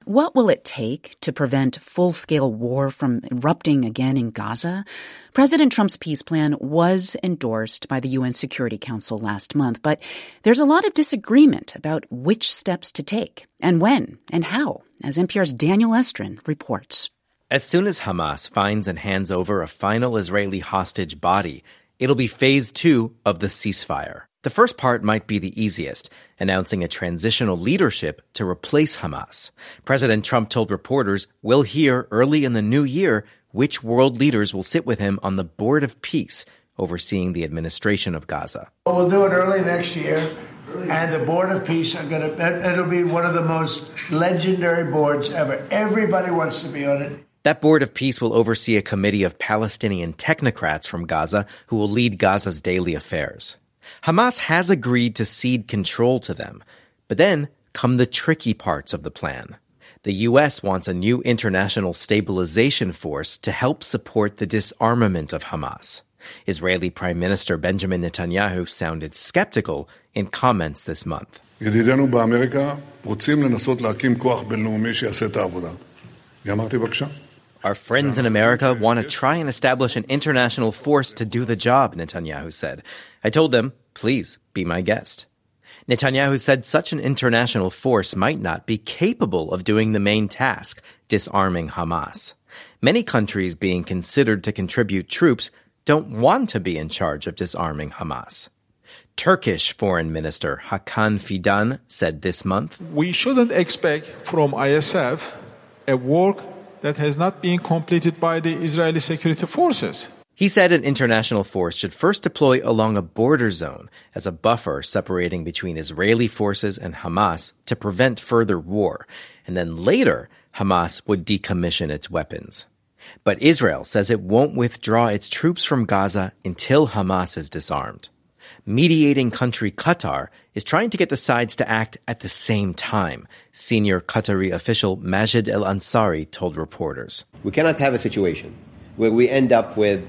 what will it take to prevent full-scale war from erupting again in Gaza? President Trump's peace plan was endorsed by the UN Security Council last month, but there's a lot of disagreement about which steps to take and when and how, as NPR's Daniel Estrin reports. As soon as Hamas finds and hands over a final Israeli hostage body, it'll be phase 2 of the ceasefire. The first part might be the easiest, announcing a transitional leadership to replace Hamas. President Trump told reporters we'll hear early in the new year which world leaders will sit with him on the Board of Peace, overseeing the administration of Gaza. We'll do it early next year, and the Board of Peace it'll be one of the most legendary boards ever. Everybody wants to be on it. That Board of Peace will oversee a committee of Palestinian technocrats from Gaza who will lead Gaza's daily affairs. Hamas has agreed to cede control to them, but then come the tricky parts of the plan. The U.S. wants a new international stabilization force to help support the disarmament of Hamas. Israeli Prime Minister Benjamin Netanyahu sounded skeptical in comments this month. ידידינו באמריקה רוצים לנסות להקים כוח בינלאומי שיעשה את העבודה. אמרתי בבקשה. Our friends in America want to try and establish an international force to do the job, Netanyahu said. I told them, please be my guest. Netanyahu said such an international force might not be capable of doing the main task, disarming Hamas. Many countries being considered to contribute troops don't want to be in charge of disarming Hamas. Turkish Foreign Minister Hakan Fidan said this month, we shouldn't expect from ISF a work that has not been completed by the Israeli security forces. He said an international force should first deploy along a border zone as a buffer separating between Israeli forces and Hamas to prevent further war, and then later Hamas would decommission its weapons. But Israel says it won't withdraw its troops from Gaza until Hamas is disarmed. Mediating country Qatar is trying to get the sides to act at the same time, senior Qatari official Majid El-Ansari told reporters. We cannot have a situation where we end up with,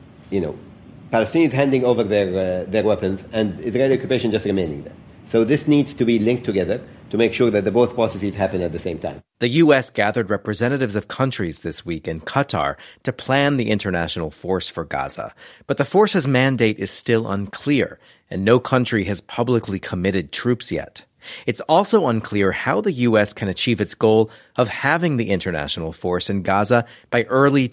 Palestinians handing over their weapons and Israeli occupation just remaining there. So this needs to be linked together to make sure that both processes happen at the same time. The U.S. gathered representatives of countries this week in Qatar to plan the international force for Gaza. But the force's mandate is still unclear, and no country has publicly committed troops yet. It's also unclear how the U.S. can achieve its goal of having the international force in Gaza by early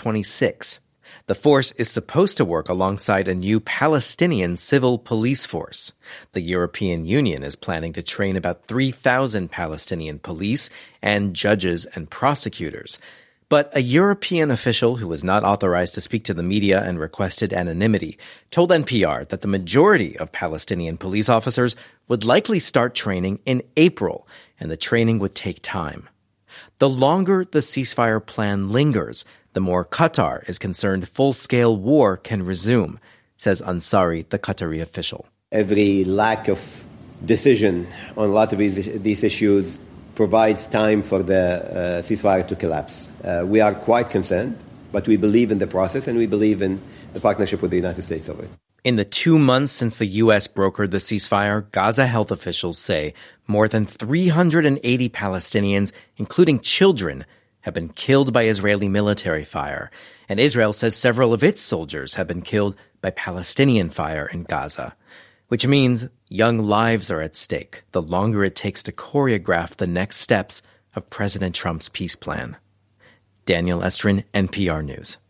2026. The force is supposed to work alongside a new Palestinian civil police force. The European Union is planning to train about 3,000 Palestinian police and judges and prosecutors. But a European official who was not authorized to speak to the media and requested anonymity told NPR that the majority of Palestinian police officers would likely start training in April, and the training would take time. The longer the ceasefire plan lingers, the more Qatar is concerned full-scale war can resume, says Ansari, the Qatari official. Every lack of decision on a lot of these issues provides time for the ceasefire to collapse. We are quite concerned, but we believe in the process and we believe in the partnership with the United States over it. In the 2 months since the U.S. brokered the ceasefire, Gaza health officials say more than 380 Palestinians, including children, have been killed by Israeli military fire, and Israel says several of its soldiers have been killed by Palestinian fire in Gaza, which means young lives are at stake the longer it takes to choreograph the next steps of President Trump's peace plan. Daniel Estrin, NPR News.